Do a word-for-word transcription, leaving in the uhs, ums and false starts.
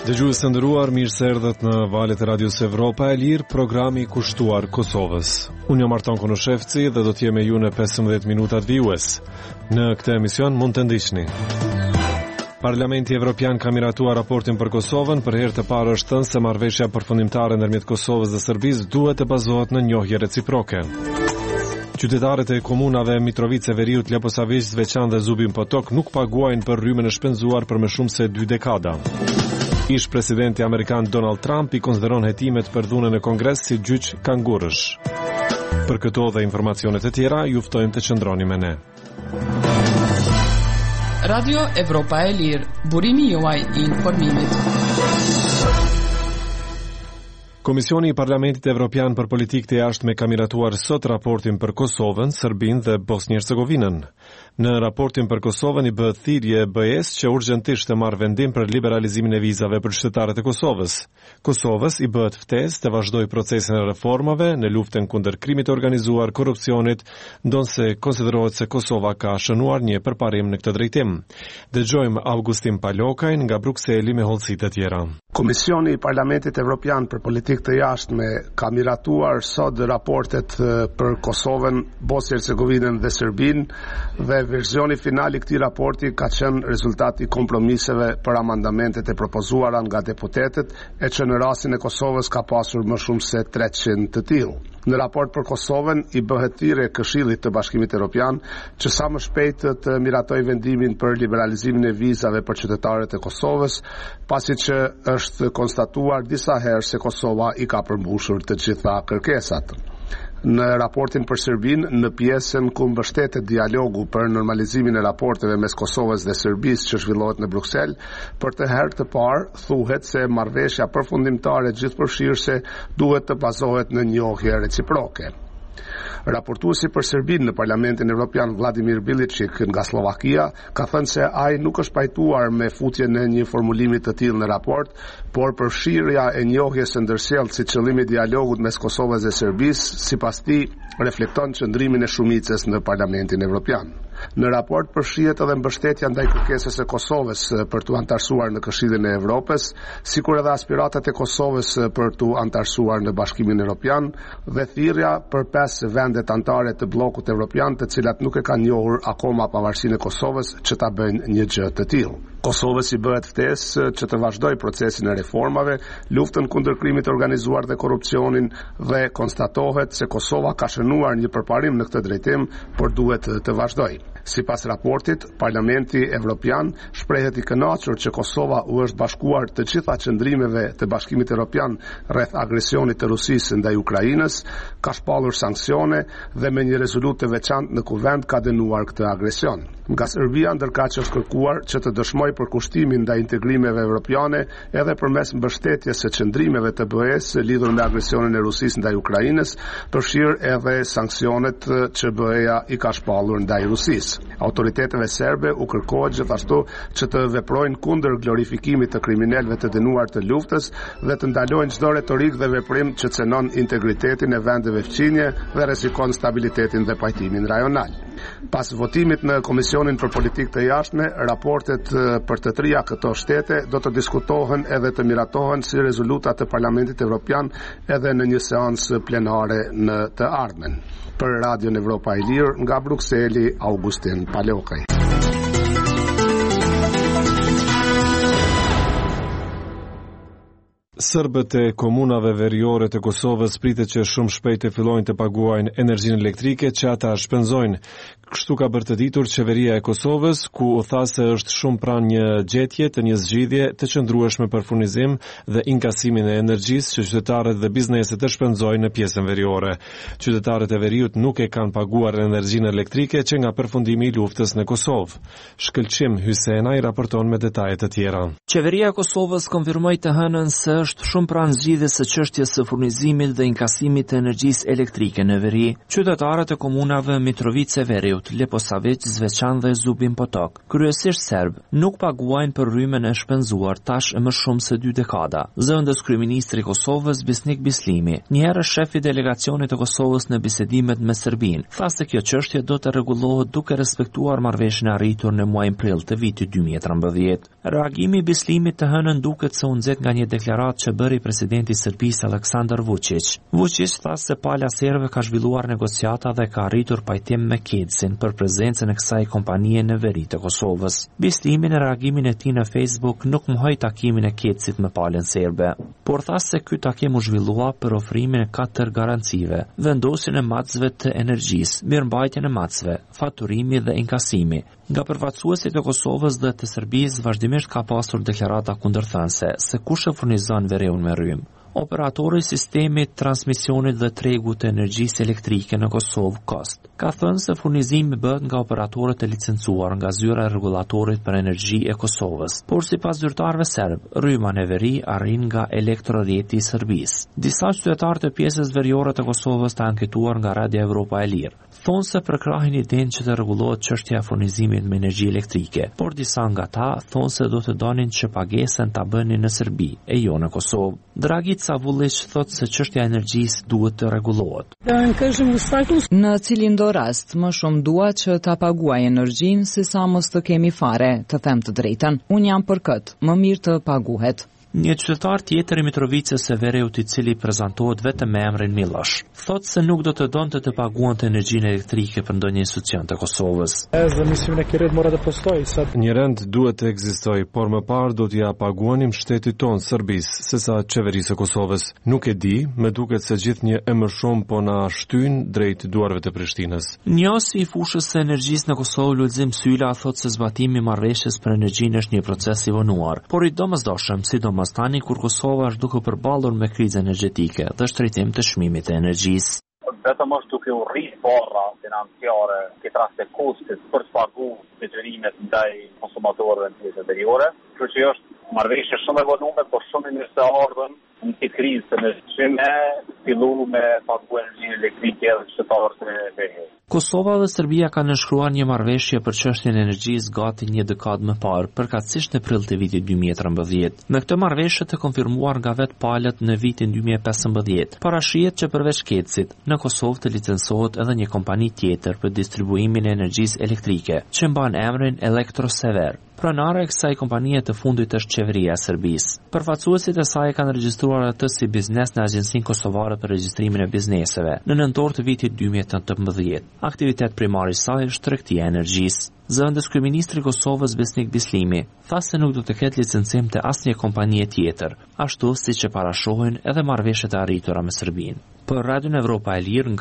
Dëgjues të nderuar, mirë se erdhët në valët e Radios Evropa e Lirë, programi i kushtuar Kosovës. Unë jam Arton Konoshevci dhe do të jem me ju në pesëmbëdhjetë minutat vijues. Në këtë emision mund të ndiqni. Parlamenti Evropian ka miratuar raportin për Kosovën. Për herë të parë është thënë se marrëveshja përfundimtare ndërmjet Kosovës dhe Serbisë duhet të bazohet në njohje reciproke. Qytetarët e komunave Mitrovica, Veriut, Leposavić, Zveçan dhe Zubin Potok nuk paguajnë për rrymën e shpenzuar për më shumë se dy dekada. Ish presidenti amerikan Donald Trump i konsideron hetimet për dhunën e Kongres si gjyq kangurësh. Për këto dhe informacionet e tjera, ju ftojmë të qëndroni me ne. Radio Evropa e Lirë, burimi juaj i informimit. Komisioni i Parlamentit Evropian për Politikë të Jashtme ka miratuar sot raportin për Kosovën, Serbinë dhe Bosnjë-Hercegovinën. Në raportin për Kosovën i bëhet thirrje B E-s që urgjentisht të marrë vendim për liberalizimin e vizave për qytetarët e Kosovës. Kosovës i bëhet ftesë të vazhdojë procesin e reformave në luftën kundër krimit të organizuar, korrupsionit, ndonse konsiderohet se Kosova ka shënuar një përparim në këtë drejtim. Dëgjojmë Augustin Palokajn nga Brukseli me hollësi të tjera. Komisioni i Parlamentit Evropian për Politikë të Jashtme ka miratuar sot raportet për Kosovën, Bosnjë-Hercegovinën dhe Serbinë dhe versioni final i këtij raporti ka qenë rezultati i kompromiseve për amandamentet e propozuara nga deputetët, e që në rastin e Kosovës ka pasur më shumë se treqind të tillë. Në raport për Kosovën i bëhet thirrje Këshillit të Bashkimit Evropian që sa më shpejt të miratojë vendimin për liberalizimin e vizave për qytetarët e Kosovës, pasi që është konstatuar disa herë se Kosova i ka përmbushur të gjitha kërkesat. Në raportin për Serbinë, në pjesën ku mbështetet dialogu për normalizimin e raporteve mes Kosovës dhe Serbisë që zhvillohet në Bruksel, për të herë të parë thuhet se marrëveshja përfundimtare gjithëpërfshirëse duhet të bazohet në njohje reciproke. Raportuesi për Serbinë në Parlamentin Evropian Vladimir Biličić nga Slovakia ka thënë se ai nuk është pajtuar me futjen e një formulimi të tillë në raport, por përfshirja e njohjes së ndërsjellë si qëllim i dialogut mes Kosovës dhe Serbisë, sipas tij, reflekton qëndrimin e shumicës në Parlamentin Evropian. Në raport përfshihet edhe mbështetja ndaj kërkesës së Kosovës për të antarësuar në Këshillin e Evropës, sikur edhe aspiratat e Kosovës për të antarësuar në Bashkimin Evropian dhe thirrja për pesë vendet anëtare të bllokut evropian, të cilat nuk e kanë njohur akoma pavarësinë e Kosovës, që ta bëjnë një gjë të tillë. Kosovës i bëhet ftesë që të vazhdojë procesin e reformave, luftën kundër krimit të organizuar dhe korrupsionin dhe konstatohet se Kosova ka shënuar një përparim në këtë drejtim, por duhet të vazhdojë. Sipas raportit, Parlamenti Evropian shprehet i kënaqur që Kosova u është bashkuar të gjitha qëndrimeve të Bashkimit Evropian rreth agresionit të Rusisë ndaj Ukrainës, ka shpallur sanksione dhe me një rezolutë të veçantë në kuvend ka dënuar këtë agresion. Nga Serbia ndërkaq është kërkuar që të dëshmojë përkushtimin ndaj integrimeve evropiane edhe përmes mbështetjes së qëndrimeve të B E-s lidhur me agresionin e Rusisë ndaj Ukrainës, përfshirë edhe sanksionet që B E-ja i ka shpallur ndaj Rusisë. Autoriteteve serbe u kërkohet gjithashtu që të veprojnë kundër glorifikimit të kriminalëve të dënuar të luftës dhe të ndalojnë çdo retorikë dhe veprim që cenon integritetin e vendeve fqinje dhe rrezikon stabilitetin dhe pajtimin rajonal. Pas votimit në Komisionin për Politikë të Jashtme, raportet për të trija këto shtete do të diskutohen edhe të miratohen si rezoluta të Parlamentit Evropian edhe në një seancë plenare në të ardhmen. Për Radion Evropa e Lirë, nga Brukseli, Augustin Palokaj. Serbët e komunave veriore të Kosovës pritet që shumë shpejt të fillojnë të paguajnë energjinë elektrike që ata shpenzojnë. Kështu ka bërë të ditur qeveria e Kosovës, ku u tha se është shumë pranë një gjetje të një zgjidhje të qëndrueshme për furnizim dhe inkasimin e energjisë që qytetarët dhe bizneset e shpenzojnë në pjesën veriore. Qytetarët e Veriut nuk e kanë paguar energjinë elektrike që nga përfundimi i luftës në Kosovë. Shkëlqim Hysena i raporton me detajet të tjera. Qeveria e Kosovës konfirmoi të hënën se është shumë pranë zgjidhjes së çështjes së furnizimit dhe inkasimit të energjisë elektrike në veri, qytetarët e komunave Mitrovica e Veriut, Leposavić, Zveçan dhe Zubin Potok, kryesisht serb, nuk paguajnë për rrymen e shpenzuar tash e më shumë se dy dekada. Zëvendës kryeministri i Kosovës Besnik Bislimi, një herë shefi i delegacionit të Kosovës në bisedimet me Serbinë, tha se kjo çështje do të rregullohet duke respektuar marrëveshjen e arritur në muajin prill të vitit dy mijë e trembëdhjetë. Reagimi i Bislimit të hënën duket se u nxet nga një deklaratë që bëri presidenti i Serbisë Aleksandar Vučić. Vučić tha se pala serbe ka zhvilluar negociata dhe ka arritur pajtim me Kecin për prezencën e kësaj kompanie në veri të Kosovës. Bislimi në reagimin e tij në Facebook nuk mohoi takimin e Kecit me palën serbe, por tha se ky takim u zhvillua për ofrimin e katër garancive, vendosjen e matësve të energjisë, mirëmbajtjen e matësve, faturimi dhe inkasimi. Nga përfaqësuesit e Kosovës dhe të Serbisë vazhdimisht ka pasur deklarata kundërthënëse se kush e furnizon veriun me rrymë. Operatori i sistemit transmisionit dhe tregut të energjisë elektrike në Kosovë, Kost, ka thënë se furnizimi bëhet nga operatorët e licencuar nga zyra e rregullatorit për energji e Kosovës, por sipas zyrtarëve serb, rryma në veri arrin nga elektrorrjeti i Serbisë. Disa qytetarë të pjesës veriore të Kosovës të anketuar nga Radio Evropa e Lirë thonë se përkrahin idenë që të rregullohet çështja e furnizimit me energji elektrike, por disa nga ta thonë se do të donin që pagesën ta bënin në Serbi e jo në Kosovë. Dragica Vullić thotë se çështja e energjisë duhet të rregullohet. Në cilin do rast, më shumë dua që ta paguaj energjinë se sa mos të kemi fare, të them të drejtën. Unë jam për këtë, më mirë të paguhet. Një qytetar tjetër i Mitrovicës së Veriut, i cili prezantohet vetëm me emrin Milosh, thotë se nuk do të donte të paguante energjinë elektrike për ndonjë institucion të Kosovës. Një rend duhet të ekzistojë, por më parë do t'ja paguanim shtetit tonë Serbisë, sesa qeverisë së Kosovës. Nuk e di, më duket se gjithnjë e më shumë po na shtyn drejt duarve të Prishtinës. Njohësi i fushës së energjisë në Kosovë, Lulzim Syla, thotë se zbatimi i marrëveshjes për energjinë është një proces i vonuar, por i domosdoshëm, sidomos tani kur Kosova është duke përballur me krizën energjetike dhe shtrejtim të çmimit të energjisë. Vetëm është duke u rritë barra financiare këtë rast e kostit për të paguar detyrimet ndaj konsumatorëve në pjesën veriore. Kështu që është marrëveshje shumë e vonuar, por shumë mirë se ardhën në këtë krizë të energjisë fillu me paguar energjinë elektrike edhe qytetarët e veriut. Kosova dhe Serbia kanë nënshkruar një marrëveshje për çështjen e energjisë gati një dekadë më parë, përkatësisht në prill të vitit dy mijë e trembëdhjetë. Me këtë marrëveshje të konfirmuar nga vetë palët në vitin dy mijë e pesëmbëdhjetë, parashihet që përveç Kecit, në Kosovë të licencohet edhe një kompani tjetër për distribuimin e energjisë elektrike, që mban emrin Elektrosever. Pronare e kësaj kompanie të fundit është qeveria e Serbisë. Përfaqësuesit e saj kanë regjistruar atë si biznes në Agjencinë Kosovare për Regjistrimin e Bizneseve në nëntor të vitit dy mijë e nëntëmbëdhjetë. Aktivitet primar i saj është tregtia e energjisë. Zëvendës kryeministri i Kosovës Besnik Bislimi tha se nuk do të ketë licencim të asnjë kompanie tjetër, ashtu siç e parashohin edhe marrëveshjet e arritura me Serbinë. Për Radio Evropa e Lirë,